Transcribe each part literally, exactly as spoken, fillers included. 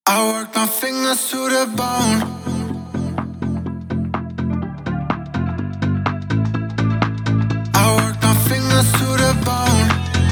I work my fingers to the bone. I work my fingers to the bone.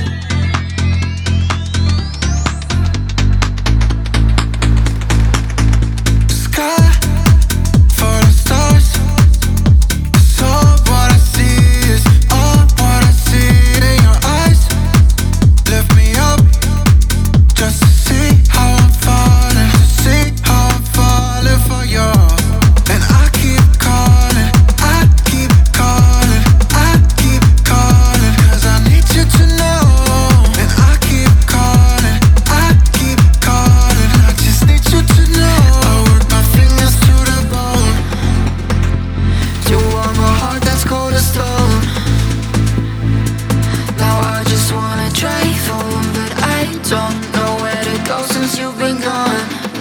Sky full of stars. So what I see is all what I see in your eyes. Lift me up just to see how I'm falling, to see how I'm falling for you. And I keep calling, I keep calling, I keep calling, 'cause I need you to know. And I keep calling, I keep calling, I just need you to know. I work my fingers to the bone. You want my heart that's cold as stone. Now I just wanna drive home, but I don't know where to go since you've been gone.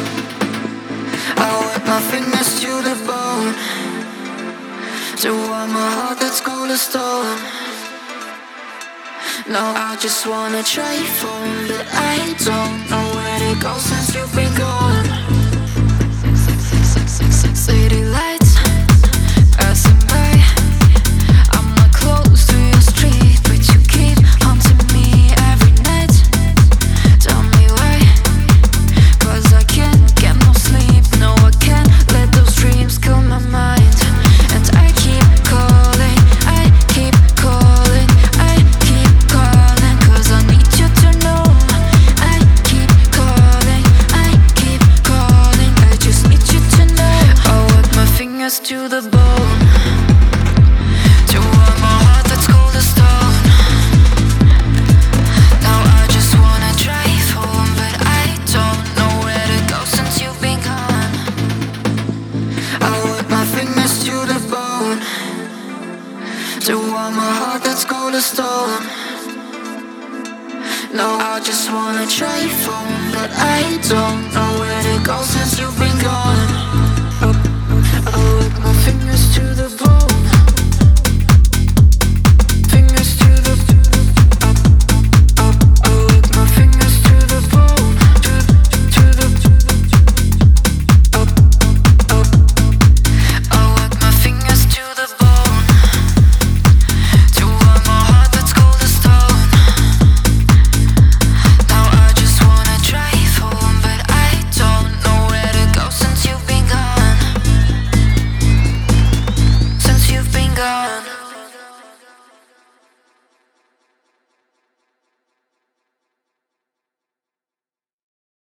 I work my fingers to the bone. You want my heart that's cold as stone. Now I just wanna drive home, but I don't know where to go since you've been gone. City lights passing by. I'm not close to your street, but you keep haunting me every night. Tell me why, 'cause I can't get no sleep. No, I can't let those dreams kill my mind. And I keep calling, I keep calling, I keep calling, 'cause I need you to know. I keep calling, I keep calling, I just need you to know. I work my fingers to the bone. You want my heart that's cold as stone. Now I just wanna drive home, but I don't know where to go since you've been gone. I work my fingers to the bone. You want my heart that's cold as stone. No, I just wanna drive home,